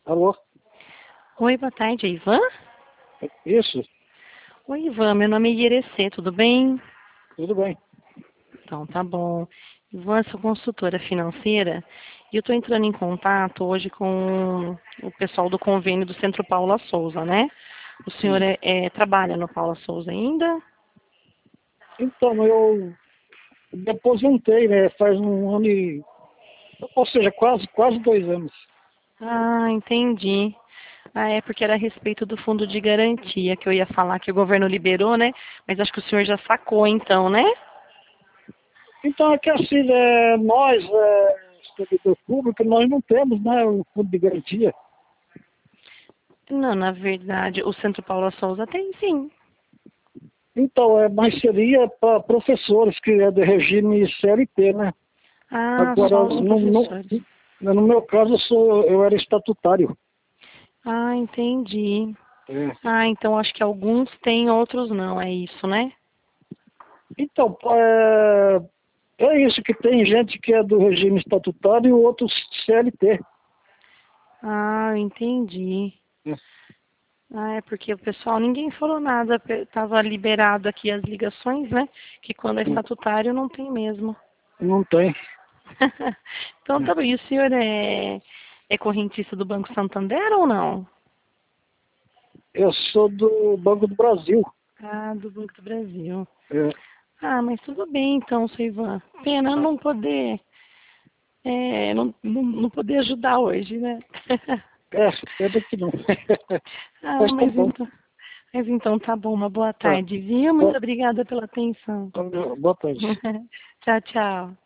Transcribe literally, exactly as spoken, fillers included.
Alô? Oi, boa tarde, é Ivan? Isso, Oi, Ivan, meu nome é Ierecê, tudo bem? tudo bem. Então, tá bom. Ivan, sou consultora financeira e eu estou entrando em contato hoje com o pessoal do convênio do Centro Paula Souza, né? O senhor Sim. é, é, trabalha no Paula Souza ainda? Então, eu me aposentei, né? Faz um ano e... Ou seja, quase, quase dois anos. Ah, entendi. Ah, é porque era a respeito do fundo de garantia que eu ia falar que o governo liberou, né? Mas acho que o senhor já sacou então, né? Então, é que assim, né, nós, é, servidor público, nós não temos, né, o fundo de garantia. Não, na verdade, o Centro Paula Souza tem sim. Então, é, mas seria para professores, que é de regime C L T, né? Ah, Agora, só os no, no, professores. no meu caso, eu, sou, eu era estatutário. Ah, entendi. É. Ah, então acho que alguns têm, outros não, é isso, né? Então, é, é isso, que tem gente que é do regime estatutário e outros C L T. Ah, entendi. É. Ah, é porque o pessoal, ninguém falou nada, estava liberado aqui as ligações, né? Que quando é estatutário não tem mesmo. Não tem. Então tá bom, e o senhor é, é correntista do Banco Santander ou não? Eu sou do Banco do Brasil. Ah, do Banco do Brasil. É, Ah, mas tudo bem então, seu Ivan. Pena não poder, é, não, não, não poder ajudar hoje, né? é pena que não. Ah, Mas tá mas bom. então, mas então tá bom, uma boa Tá. tarde, viu? Muito Boa, obrigada pela atenção. boa tarde. Tchau, tchau.